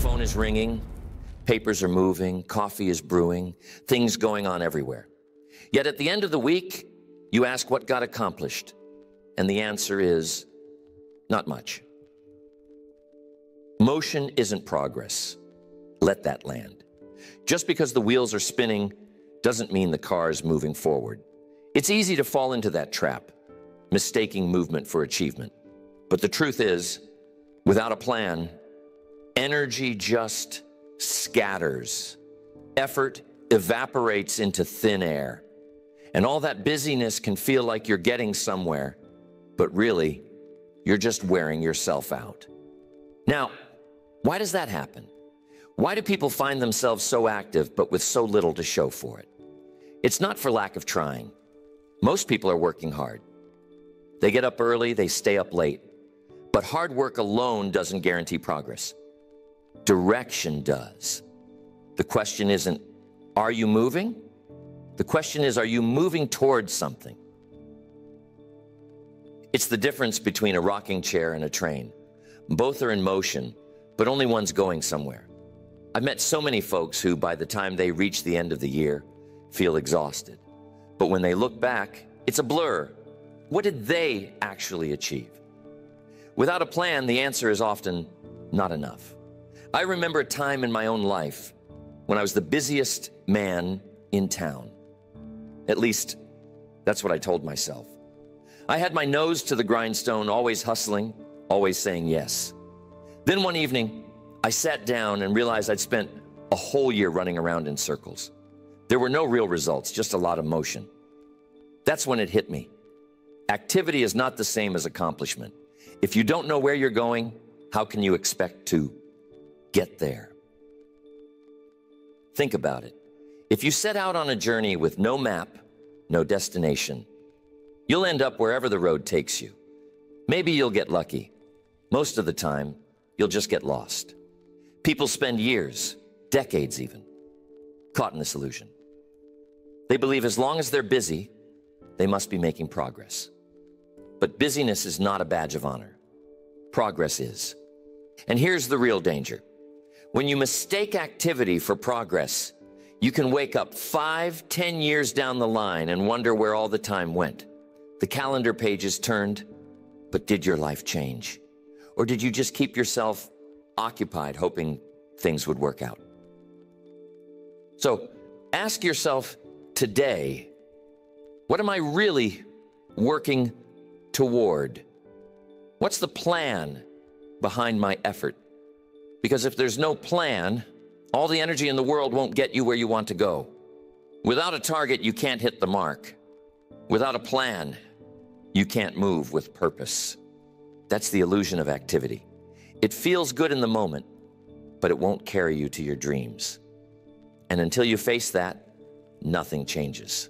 phone is ringing, papers are moving, coffee is brewing, things going on everywhere. Yet at the end of the week, you ask what got accomplished, and the answer is not much. Motion isn't progress. Let that land. Just because the wheels are spinning doesn't mean the car is moving forward. It's easy to fall into that trap, mistaking movement for achievement. But the truth is, without a plan, energy just scatters. Effort evaporates into thin air. And all that busyness can feel like you're getting somewhere, but really, you're just wearing yourself out. Now, why does that happen? Why do people find themselves so active, but with so little to show for it? It's not for lack of trying. Most people are working hard. They get up early, they stay up late. But hard work alone doesn't guarantee progress. Direction does. The question isn't, are you moving? The question is, are you moving towards something? It's the difference between a rocking chair and a train. Both are in motion, but only one's going somewhere. I've met so many folks who, by the time they reach the end of the year, feel exhausted. But when they look back, it's a blur. What did they actually achieve? Without a plan, the answer is often not enough. I remember a time in my own life when I was the busiest man in town. At least, that's what I told myself. I had my nose to the grindstone, always hustling, always saying yes. Then one evening, I sat down and realized I'd spent a whole year running around in circles. There were no real results, just a lot of motion. That's when it hit me. Activity is not the same as accomplishment. If you don't know where you're going, how can you expect to get there? Think about it. If you set out on a journey with no map, no destination, you'll end up wherever the road takes you. Maybe you'll get lucky. Most of the time, you'll just get lost. People spend years, decades even, caught in this illusion. They believe as long as they're busy, they must be making progress. But busyness is not a badge of honor. Progress is. And here's the real danger. When you mistake activity for progress, you can wake up 5, 10 years down the line and wonder where all the time went. The calendar pages turned, but did your life change? Or did you just keep yourself occupied, hoping things would work out? So ask yourself today, what am I really working toward? What's the plan behind my effort? Because if there's no plan, all the energy in the world won't get you where you want to go. Without a target, you can't hit the mark. Without a plan, you can't move with purpose. That's the illusion of activity. It feels good in the moment, but it won't carry you to your dreams. And until you face that, nothing changes.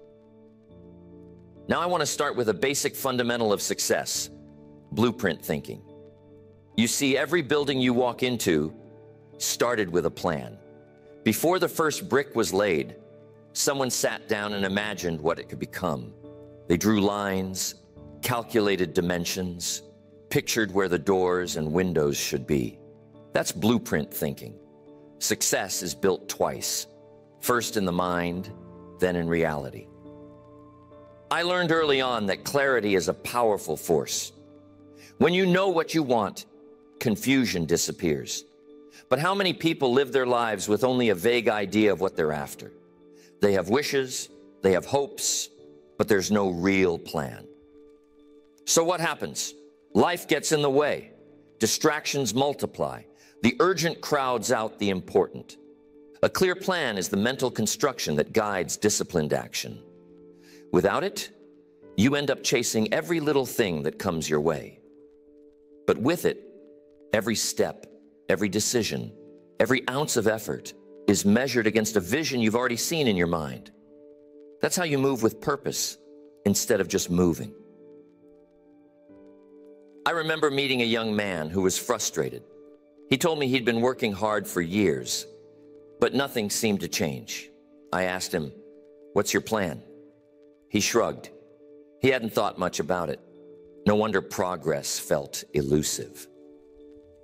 Now I want to start with a basic fundamental of success, blueprint thinking. You see, every building you walk into started with a plan. Before the first brick was laid, someone sat down and imagined what it could become. They drew lines, calculated dimensions, pictured where the doors and windows should be. That's blueprint thinking. Success is built twice, first in the mind, then in reality. I learned early on that clarity is a powerful force. When you know what you want, confusion disappears. But how many people live their lives with only a vague idea of what they're after? They have wishes, they have hopes, but there's no real plan. So what happens? Life gets in the way. Distractions multiply. The urgent crowds out the important. A clear plan is the mental construction that guides disciplined action. Without it, you end up chasing every little thing that comes your way. But with it, every step, every decision, every ounce of effort is measured against a vision you've already seen in your mind. That's how you move with purpose instead of just moving. I remember meeting a young man who was frustrated. He told me he'd been working hard for years, but nothing seemed to change. I asked him, "What's your plan?" He shrugged. He hadn't thought much about it. No wonder progress felt elusive.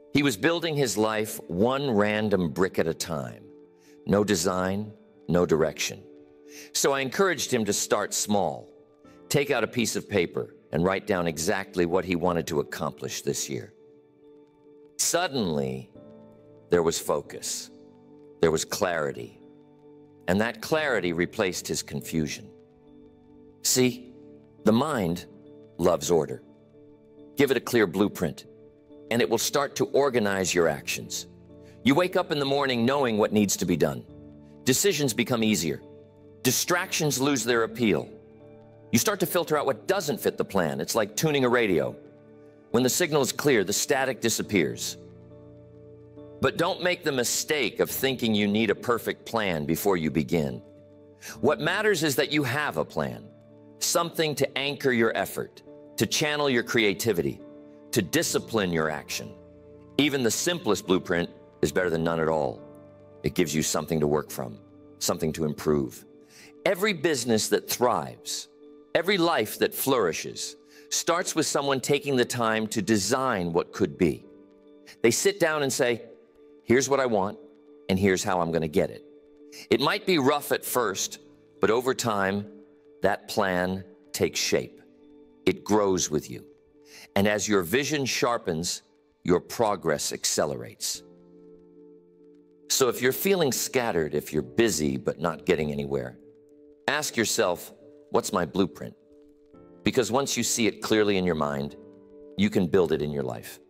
He was building his life one random brick at a time. No design, no direction. So I encouraged him to start small. Take out a piece of paper and write down exactly what he wanted to accomplish this year. Suddenly, there was focus. There was clarity. And that clarity replaced his confusion. See, the mind loves order. Give it a clear blueprint, and it will start to organize your actions. You wake up in the morning knowing what needs to be done. Decisions become easier. Distractions lose their appeal. You start to filter out what doesn't fit the plan. It's like tuning a radio. When the signal is clear, the static disappears. But don't make the mistake of thinking you need a perfect plan before you begin. What matters is that you have a plan, something to anchor your effort, to channel your creativity, to discipline your action. Even the simplest blueprint is better than none at all. It gives you something to work from, something to improve. Every business that thrives, every life that flourishes, starts with someone taking the time to design what could be. They sit down and say, here's what I want, and here's how I'm going to get it. It might be rough at first, but over time, that plan takes shape. It grows with you. And as your vision sharpens, your progress accelerates. So if you're feeling scattered, if you're busy but not getting anywhere, ask yourself, what's my blueprint? Because once you see it clearly in your mind, you can build it in your life.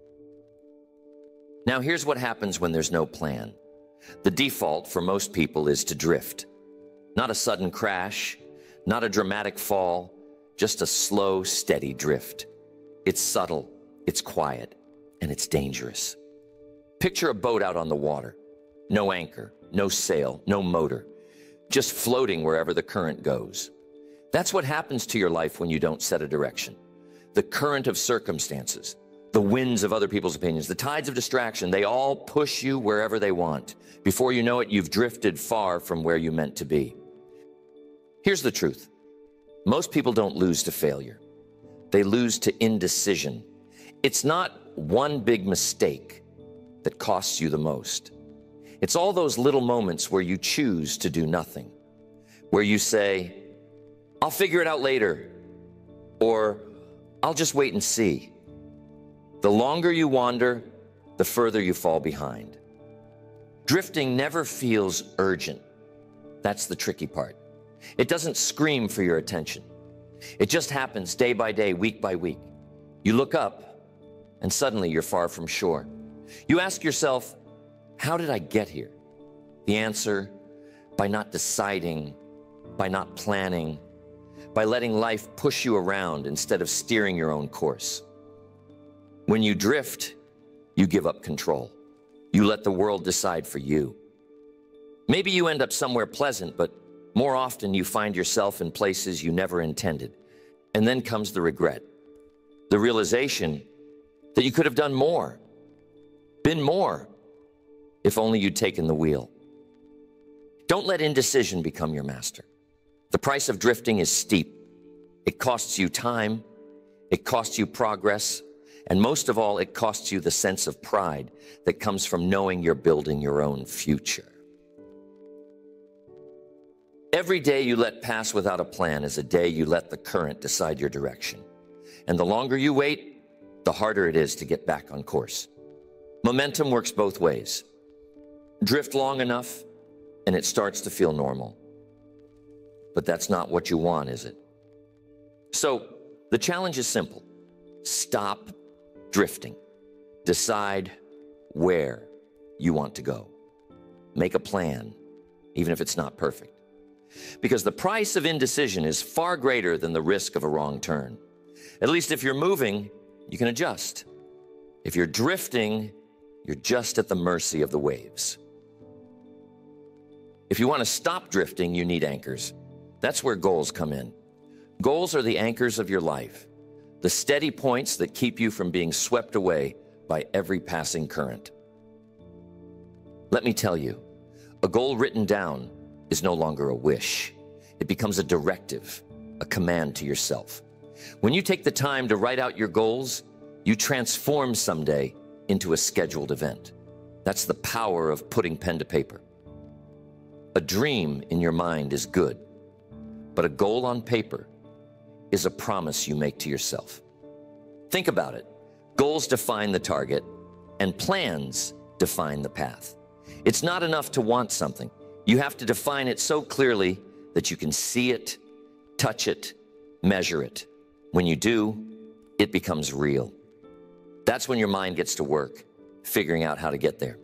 Now, here's what happens when there's no plan. The default for most people is to drift. Not a sudden crash, not a dramatic fall, just a slow, steady drift. It's subtle, it's quiet, and it's dangerous. Picture a boat out on the water. No anchor, no sail, no motor, just floating wherever the current goes. That's what happens to your life when you don't set a direction. The current of circumstances, the winds of other people's opinions, the tides of distraction, they all push you wherever they want. Before you know it, you've drifted far from where you meant to be. Here's the truth. Most people don't lose to failure. They lose to indecision. It's not one big mistake that costs you the most. It's all those little moments where you choose to do nothing, where you say, I'll figure it out later, or I'll just wait and see. The longer you wander, the further you fall behind. Drifting never feels urgent. That's the tricky part. It doesn't scream for your attention. It just happens day by day, week by week. You look up, and suddenly you're far from shore. You ask yourself, how did I get here? The answer, by not deciding, by not planning, by letting life push you around instead of steering your own course. When you drift, you give up control. You let the world decide for you. Maybe you end up somewhere pleasant, but more often you find yourself in places you never intended. And then comes the regret, the realization that you could have done more, been more, if only you'd taken the wheel. Don't let indecision become your master. The price of drifting is steep. It costs you time, it costs you progress, and most of all, it costs you the sense of pride that comes from knowing you're building your own future. Every day you let pass without a plan is a day you let the current decide your direction. And the longer you wait, the harder it is to get back on course. Momentum works both ways. Drift long enough, and it starts to feel normal. But that's not what you want, is it? So the challenge is simple. Stop drifting. Decide where you want to go. Make a plan, even if it's not perfect. Because the price of indecision is far greater than the risk of a wrong turn. At least if you're moving, you can adjust. If you're drifting, you're just at the mercy of the waves. If you want to stop drifting, you need anchors. That's where goals come in. Goals are the anchors of your life, the steady points that keep you from being swept away by every passing current. Let me tell you, a goal written down is no longer a wish. It becomes a directive, a command to yourself. When you take the time to write out your goals, you transform someday into a scheduled event. That's the power of putting pen to paper. A dream in your mind is good, but a goal on paper is a promise you make to yourself. Think about it. Goals define the target, and plans define the path. It's not enough to want something. You have to define it so clearly that you can see it, touch it, measure it. When you do, it becomes real. That's when your mind gets to work, figuring out how to get there.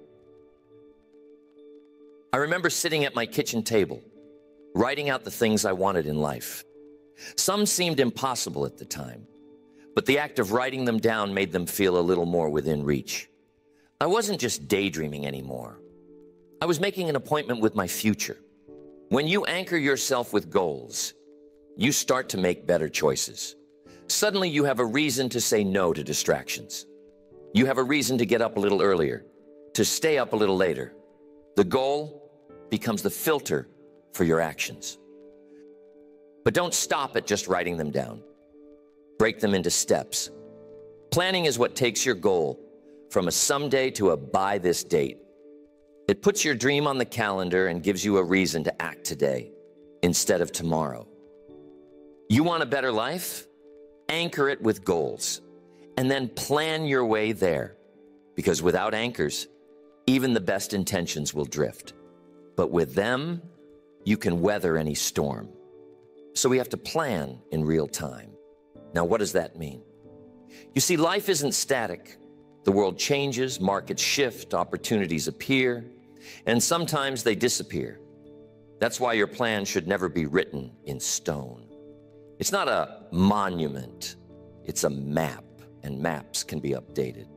I remember sitting at my kitchen table, writing out the things I wanted in life. Some seemed impossible at the time, but the act of writing them down made them feel a little more within reach. I wasn't just daydreaming anymore. I was making an appointment with my future. When you anchor yourself with goals, you start to make better choices. Suddenly you have a reason to say no to distractions. You have a reason to get up a little earlier, to stay up a little later. The goal becomes the filter for your actions. But don't stop at just writing them down. Break them into steps. Planning is what takes your goal from a someday to a by this date. It puts your dream on the calendar and gives you a reason to act today instead of tomorrow. You want a better life? Anchor it with goals and then plan your way there. Because without anchors, even the best intentions will drift. But with them, you can weather any storm. So we have to plan in real time. Now, what does that mean? You see, life isn't static. The world changes, markets shift, opportunities appear, and sometimes they disappear. That's why your plan should never be written in stone. It's not a monument, it's a map, and maps can be updated.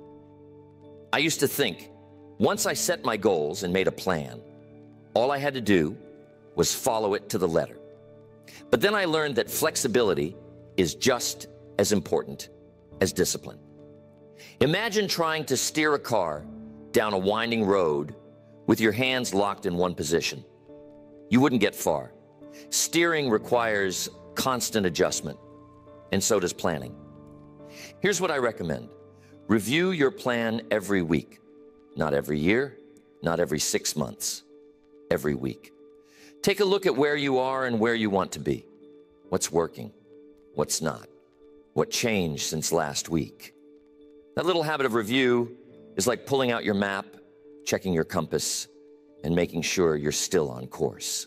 I used to think, once I set my goals and made a plan, all I had to do was follow it to the letter. But then I learned that flexibility is just as important as discipline. Imagine trying to steer a car down a winding road with your hands locked in one position. You wouldn't get far. Steering requires constant adjustment, and so does planning. Here's what I recommend. Review your plan every week. Not every year, not every 6 months, every week. Take a look at where you are and where you want to be. What's working? What's not? What changed since last week? That little habit of review is like pulling out your map, checking your compass, and making sure you're still on course.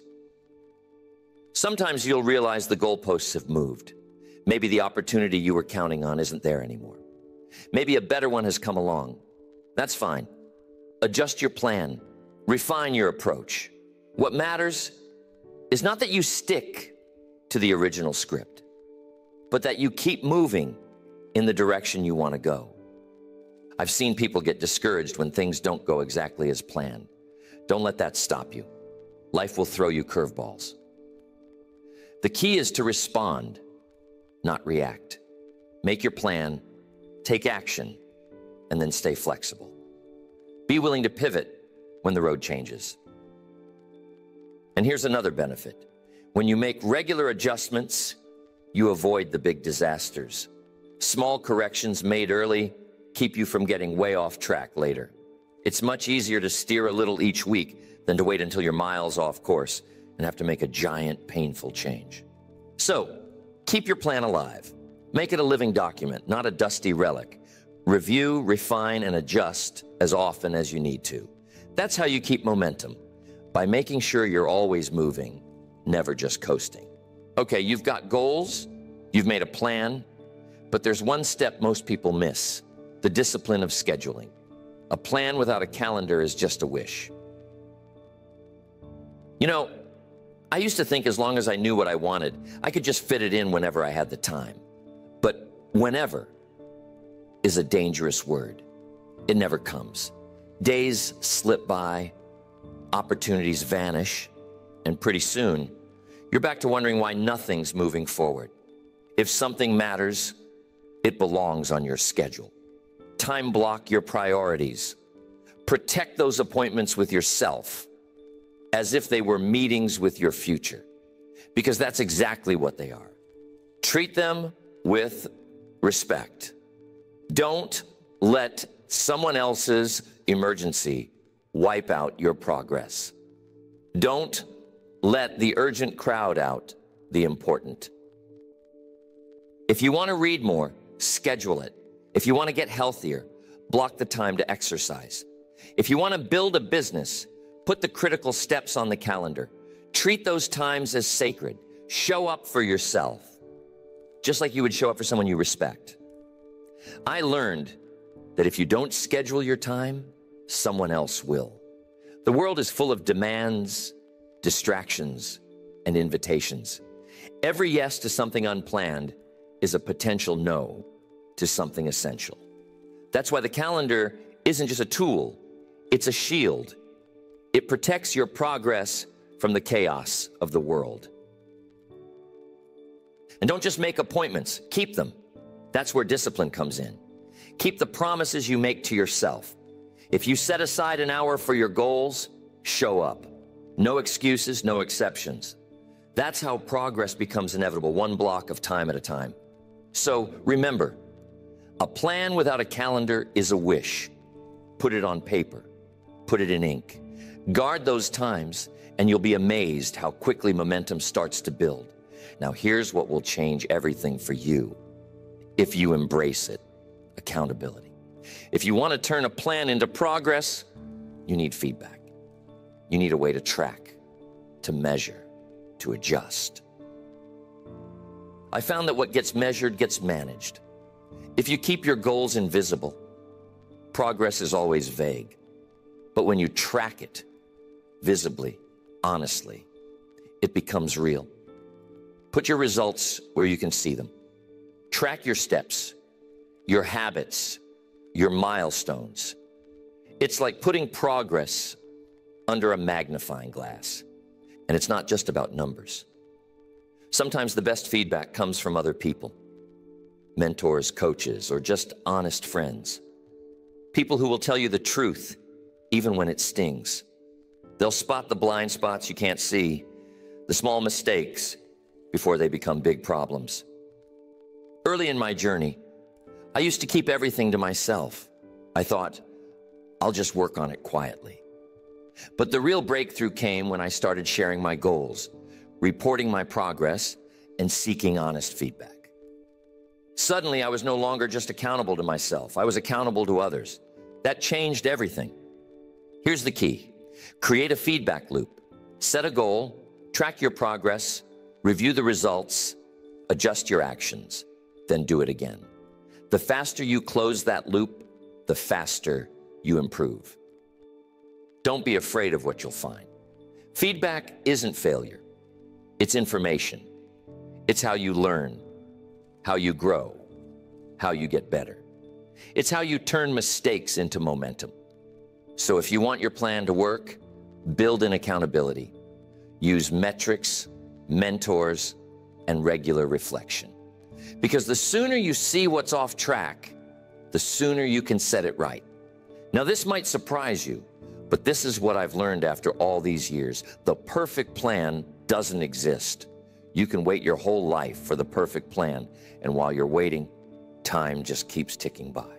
Sometimes you'll realize the goalposts have moved. Maybe the opportunity you were counting on isn't there anymore. Maybe a better one has come along. That's fine. Adjust your plan. Refine your approach. What matters is not that you stick to the original script, but that you keep moving in the direction you want to go. I've seen people get discouraged when things don't go exactly as planned. Don't let that stop you. Life will throw you curveballs. The key is to respond, not react. Make your plan, take action, and then stay flexible. Be willing to pivot when the road changes. And here's another benefit. When you make regular adjustments, you avoid the big disasters. Small corrections made early keep you from getting way off track later. It's much easier to steer a little each week than to wait until you're miles off course and have to make a giant, painful change. So, keep your plan alive. Make it a living document, not a dusty relic. Review, refine, and adjust as often as you need to. That's how you keep momentum, by making sure you're always moving, never just coasting. Okay, you've got goals, you've made a plan, but there's one step most people miss: the discipline of scheduling. A plan without a calendar is just a wish. You know, I used to think as long as I knew what I wanted, I could just fit it in whenever I had the time. But whenever is a dangerous word. It never comes. Days slip by, opportunities vanish, and pretty soon, you're back to wondering why nothing's moving forward. If something matters, it belongs on your schedule. Time block your priorities. Protect those appointments with yourself as if they were meetings with your future, because that's exactly what they are. Treat them with respect. Don't let someone else's emergency wipe out your progress. Don't let the urgent crowd out the important. If you want to read more, schedule it. If you want to get healthier, block the time to exercise. If you want to build a business, put the critical steps on the calendar. Treat those times as sacred. Show up for yourself, just like you would show up for someone you respect. I learned that if you don't schedule your time, someone else will. The world is full of demands, distractions, and invitations. Every yes to something unplanned is a potential no to something essential. That's why the calendar isn't just a tool, it's a shield. It protects your progress from the chaos of the world. And don't just make appointments, keep them. That's where discipline comes in. Keep the promises you make to yourself. If you set aside an hour for your goals, show up. No excuses, no exceptions. That's how progress becomes inevitable, one block of time at a time. So remember, a plan without a calendar is a wish. Put it on paper. Put it in ink. Guard those times, and you'll be amazed how quickly momentum starts to build. Now, here's what will change everything for you if you embrace it: accountability. If you want to turn a plan into progress, you need feedback. You need a way to track, to measure, to adjust. I found that what gets measured gets managed. If you keep your goals invisible, progress is always vague. But when you track it visibly, honestly, it becomes real. Put your results where you can see them. Track your steps, your habits, your milestones. It's like putting progress under a magnifying glass. And it's not just about numbers. Sometimes the best feedback comes from other people, mentors, coaches, or just honest friends. People who will tell you the truth, even when it stings. They'll spot the blind spots you can't see, the small mistakes, before they become big problems. Early in my journey, I used to keep everything to myself. I thought, I'll just work on it quietly. But the real breakthrough came when I started sharing my goals, reporting my progress, and seeking honest feedback. Suddenly, I was no longer just accountable to myself. I was accountable to others. That changed everything. Here's the key. Create a feedback loop. Set a goal, track your progress, review the results, adjust your actions, then do it again. The faster you close that loop, the faster you improve. Don't be afraid of what you'll find. Feedback isn't failure. It's information. It's how you learn, how you grow, how you get better. It's how you turn mistakes into momentum. So if you want your plan to work, build in accountability. Use metrics, mentors, and regular reflection. Because the sooner you see what's off track, the sooner you can set it right. Now, this might surprise you, but this is what I've learned after all these years. The perfect plan doesn't exist. You can wait your whole life for the perfect plan, and while you're waiting, time just keeps ticking by.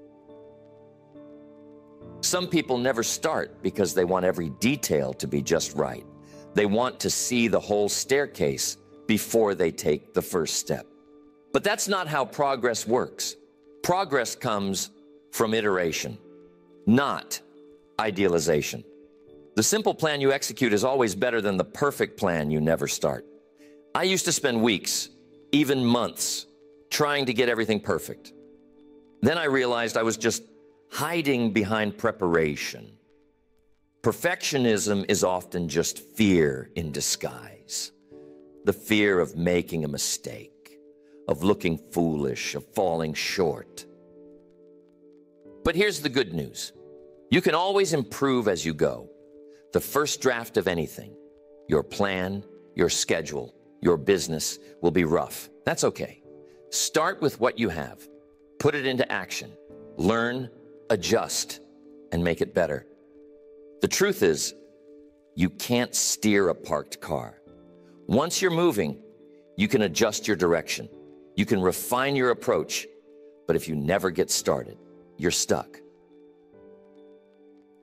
Some people never start because they want every detail to be just right. They want to see the whole staircase before they take the first step. But that's not how progress works. Progress comes from iteration, not idealization. The simple plan you execute is always better than the perfect plan you never start. I used to spend weeks, even months, trying to get everything perfect. Then I realized I was just hiding behind preparation. Perfectionism is often just fear in disguise. The fear of making a mistake, of looking foolish, of falling short. But here's the good news. You can always improve as you go. The first draft of anything, your plan, your schedule, your business, will be rough. That's okay. Start with what you have. Put it into action. Learn, adjust, and make it better. The truth is, you can't steer a parked car. Once you're moving, you can adjust your direction. You can refine your approach. But if you never get started, you're stuck.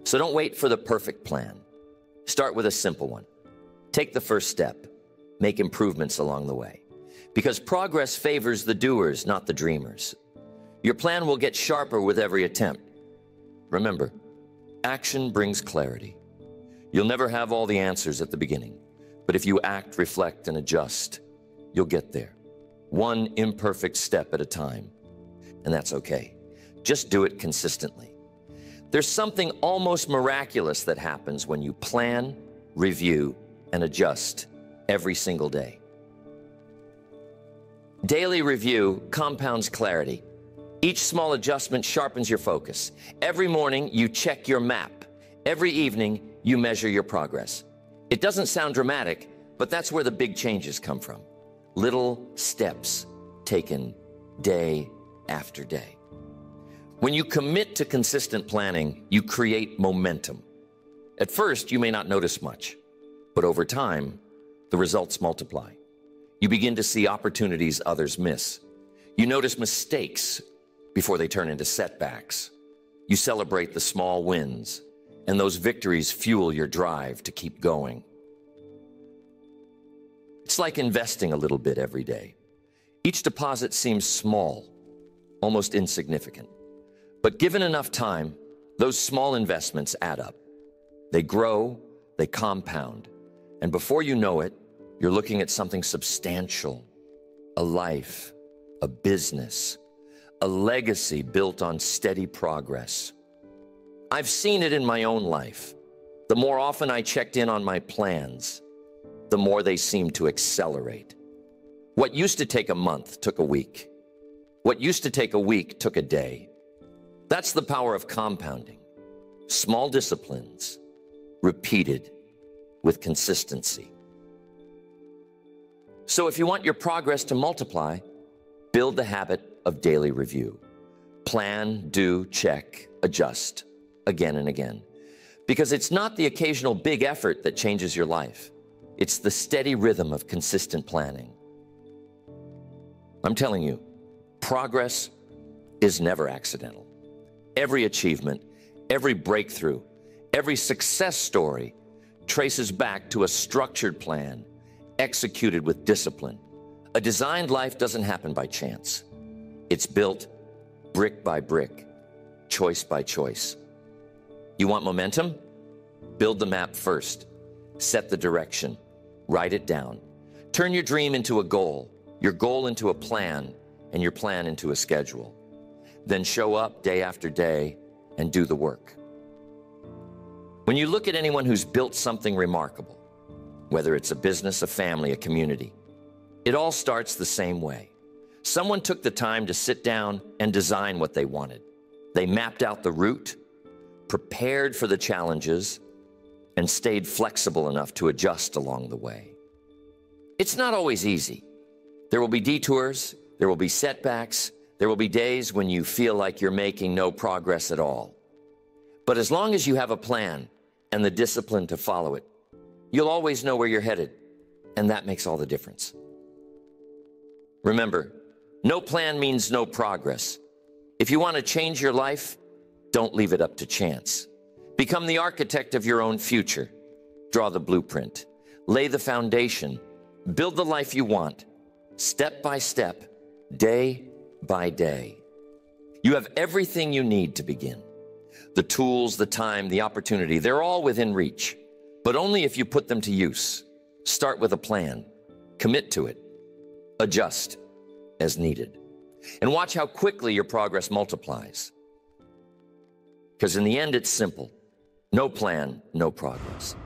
So don't wait for the perfect plan. Start with a simple one. Take the first step. Make improvements along the way. Because progress favors the doers, not the dreamers. Your plan will get sharper with every attempt. Remember, action brings clarity. You'll never have all the answers at the beginning, but if you act, reflect, and adjust, you'll get there. One imperfect step at a time. And that's okay. Just do it consistently. There's something almost miraculous that happens when you plan, review, and adjust every single day. Daily review compounds clarity. Each small adjustment sharpens your focus. Every morning, you check your map. Every evening, you measure your progress. It doesn't sound dramatic, but that's where the big changes come from. Little steps taken day after day. When you commit to consistent planning, you create momentum. At first, you may not notice much, but over time, the results multiply. You begin to see opportunities others miss. You notice mistakes before they turn into setbacks. You celebrate the small wins, and those victories fuel your drive to keep going. It's like investing a little bit every day. Each deposit seems small, almost insignificant. But given enough time, those small investments add up. They grow, they compound, and before you know it, you're looking at something substantial, a life, a business, a legacy built on steady progress. I've seen it in my own life. The more often I checked in on my plans, the more they seemed to accelerate. What used to take a month took a week. What used to take a week took a day. That's the power of compounding. Small disciplines, repeated with consistency. So if you want your progress to multiply, build the habit of daily review. Plan, do, check, adjust, again and again. Because it's not the occasional big effort that changes your life. It's the steady rhythm of consistent planning. I'm telling you, progress is never accidental. Every achievement, every breakthrough, every success story traces back to a structured plan, executed with discipline. A designed life doesn't happen by chance. It's built brick by brick, choice by choice. You want momentum? Build the map first. Set the direction. Write it down. Turn your dream into a goal, your goal into a plan, and your plan into a schedule. Then show up day after day and do the work. When you look at anyone who's built something remarkable, whether it's a business, a family, a community, it all starts the same way. Someone took the time to sit down and design what they wanted. They mapped out the route, prepared for the challenges, and stayed flexible enough to adjust along the way. It's not always easy. There will be detours, there will be setbacks, there will be days when you feel like you're making no progress at all. But as long as you have a plan and the discipline to follow it, you'll always know where you're headed, and that makes all the difference. Remember, no plan means no progress. If you want to change your life, don't leave it up to chance. Become the architect of your own future. Draw the blueprint. Lay the foundation. Build the life you want, step by step, day by day. You have everything you need to begin. The tools, the time, the opportunity, they're all within reach, but only if you put them to use. Start with a plan. Commit to it. Adjust as needed. And watch how quickly your progress multiplies. Because in the end, it's simple. No plan, no progress.